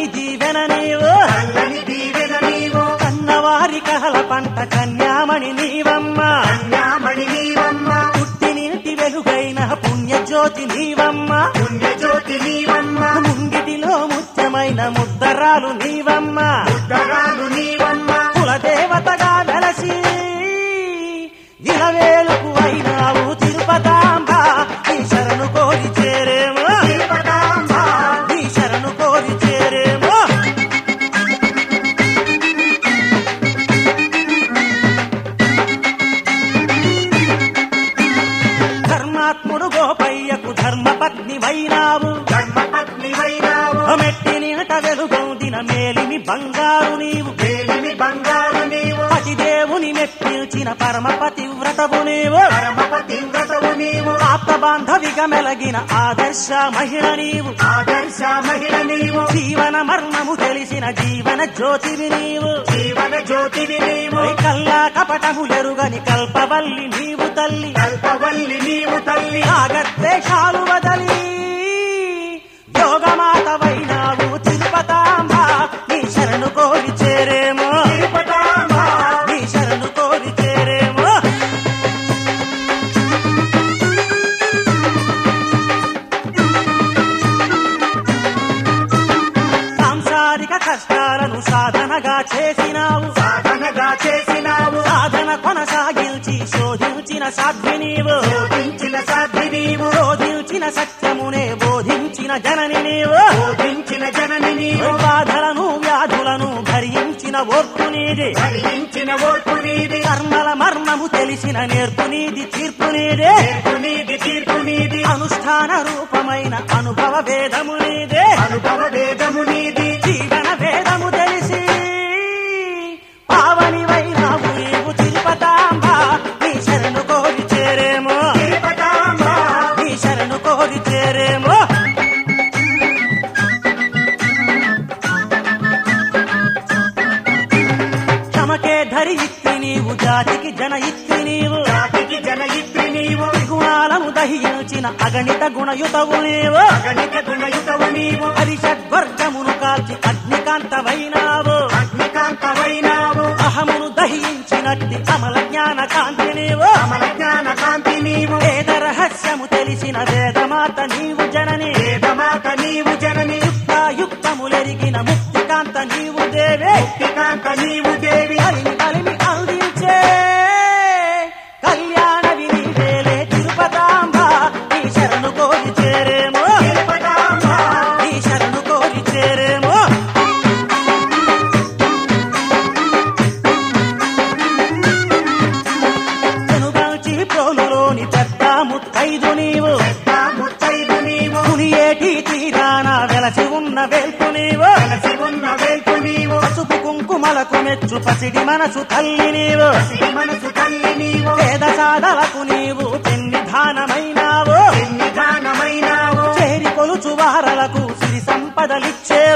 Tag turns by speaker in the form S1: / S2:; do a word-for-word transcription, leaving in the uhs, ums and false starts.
S1: చల్లని దీవెన నీవు
S2: చల్లని దీవెన నీవు
S1: కన్నవారి కహల పంట కన్యామణి నీవమ్మ
S2: కన్యామణి నీవమ్మ
S1: పుట్టినింటి వెలుగైన పుణ్యజ్యోతి నీవమ్మ
S2: పుణ్యజ్యోతి నీవమ్మ
S1: ముంగిటిలో ముత్యమైన ముద్దరాలు నీవమ్మ
S2: ఉత్తరాలు నీవమ్మ
S1: కులదేవతగా వెలసి ఇలవేలుకు అయినావు తిరుపతాంబ ఈ శరణు కోరి చేరేమో
S2: తిరుపతాంబ
S1: ఈ శరణు కోరి చేరేమో ధర్మాత్ముడు గోపయ్యకు ధర్మపత్ని వైనావు
S2: ధర్మపత్ని వైనావు
S1: మెట్టినిట వెలుగొందిన మేలిమి బంగారు నీవు
S2: వేలిమి బంగారు నీవు
S1: పతిదేవుని మెప్పించిన పరమ పతివ్రతవు నీవు
S2: పరమపతి వ్రతవు నీవు
S1: ఆప్త బాంధవిగా మెలగిన ఆదర్శ మహిళ నీవు
S2: ఆదర్శ మహిళ నీవు
S1: జీవన మర్మము తెలిసిన జీవన జ్యోతివి నీవు
S2: జీవన జ్యోతివి నీవు
S1: కల్లా కపటములెరుగని కల్పవల్లి నీవు తల్లి
S2: కల్పవల్లి నీవు తల్లి
S1: ఆగద్వేషాలు వదలి యోగమాతవైనావు తిరుపతాంబ నీ శరణు కోరి చేరేమో
S2: తిరుపతాంబ
S1: నీ శరణు కోరి చేరేమో సాంసారిక కష్టాలను సాధనగా చేసినావు
S2: సాధనగా చేసినావు
S1: సాధన కొనసాగించి శోధించిన సాధ్వి నీవు
S2: బోధించిన సాధ్వి నీవు
S1: శోధించిన సత్యమునే బోధించిన జనని నీవు
S2: బోధించిన జనని నీవు
S1: బాధలను వ్యాధులను భరించిన ఓర్పు నీది
S2: భరించిన ఓర్పు నీది
S1: కర్మల మర్మము తెలిసిన నేర్పు నీది తీర్పు నీదే
S2: తీర్పు నీది తీర్పు నీది
S1: అనుష్ఠాన రూపమైన అనుభవ వేదము నీదే
S2: అనుభవ వేదము నీది
S1: జీవన వేదము తెలిసి పావనివైనావు నీవు తిరుపతాంబ నీ శరణు కోరి చేరేమో
S2: తిరుపతాంబ
S1: నీ శరణు కోరి చేరేమో తమకే ధరి ఇత్తి నీవు జాతికి జన ఇత్తి నీవు
S2: జాతికి జనయిత్రి నీవు
S1: త్రిగుణాలను దహించిన అగణిత గుణయుతవు నీవు
S2: అగణిత గుణయుతవు నీవు
S1: హరిషడ్వర్గమును కాల్చి అగ్నికాంతమైనావు
S2: అగ్నికాంతమైనావు
S1: అహమును దహించినట్టి అమల జ్ఞాన కాంతి నీవు
S2: అమల జ్ఞాన కాంతి నీవు
S1: వేద రహస్యము తెలిసిన వేదమాత నీవు జనని
S2: వేదమాత నీవు జనని
S1: యుక్తాయుక్తములెరిగిన ముక్తికాంత నీవు దేవే
S2: ముక్తికాంత నీవు దేవి
S1: కలిమి కలిమి అందించే కళ్యాణ వినివేలే తిరుపతాంబ ఈ శరణు కోరి చేరేమో
S2: తిరుపతాంబ
S1: ఈ శరణు కోరి చేరేమో వెనుగాల్చి ప్రోలులోని పెద్ద ముత్తైదు నీవు
S2: పెద్ద ముత్తైదు నీవు
S1: మునియేటి తీరాన వెలసి ఉన్న వేల్పు నీవు
S2: కలిసి ఉన్న వేల్పు నీవు
S1: పసుపు కుంకుమలకు మెచ్చు పసిడి మనసు తల్లి నీవు
S2: శ్రీ మనసు తల్లి నీవు
S1: వేద సాధలకు నీవు పెన్నిధానమైనావు
S2: నిధానమైనావు
S1: చేరి కొలుచు వారలకు సిరి సంపదలిచ్చేవు